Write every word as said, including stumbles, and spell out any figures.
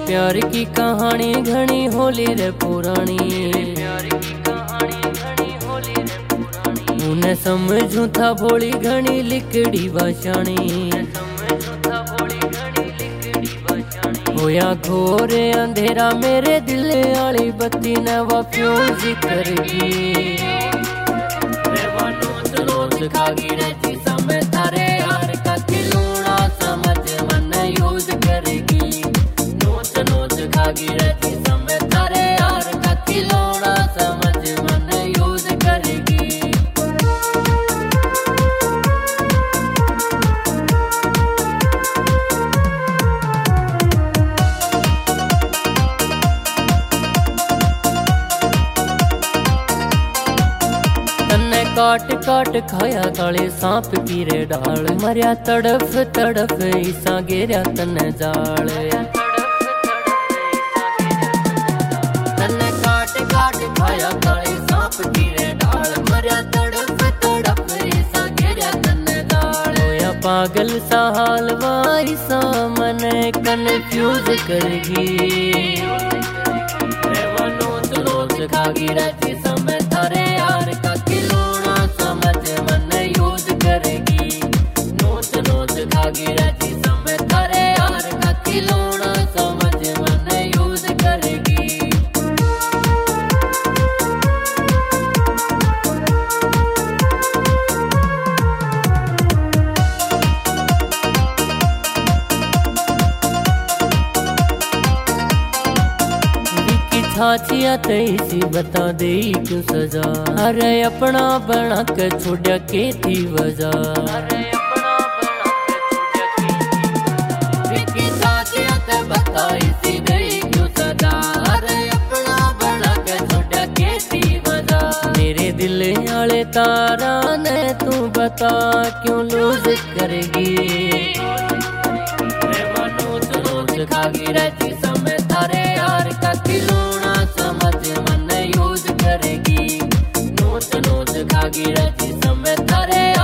प्यार की कहानी घनी होली रे पुरानी। उन्हें समझू था भोली घनी लिकड़ी भाषाणी। होया घोर अंधेरा मेरे दिल आली बत्ती ने वो फ्यूज करगी। रोज खागी रहती समय थारे यार का खिलौना समझ मन यूज करेगी। नोच नोच खागी रहती समय थारे यार का खिलौना समझ मन यूज करेगी। तन्ने काट काट खाया काले सांप की रे डाल। मरिया तड़फ तड़फ ईसा गेरिया तन्ने जाल। तन्ने काट काट खाया काले सांप की रे डाल। मरिया तड़फ तड़फ ईसा गेरिया तन्ने जाल। होया पागल सा हाल वाईसा मन कन्फ्यूज करगी। नोच नोच खागी रहती समय थारे यार का खिलौना समझ मन यूज करेगी। नोच नोच खागी रहती समय थारे यार का खिलौना समझ मन यूज करेगी। छाचिया तैसी बता दे क्यों सजा। अरे अपना बना के छोड़ा के थी वजह। छाचिया ते बताई सी दे क्यों सजा। अरे अपना बना के छोड़ा के थी वजह। मेरे दिल आले तारा ने तू बता क्यों लूज करेगी। नोच नोच खागी रहती समय थारे यार का खिलौना समझ मन यूज करेगी। नोच नोच खागी रहती समय थारे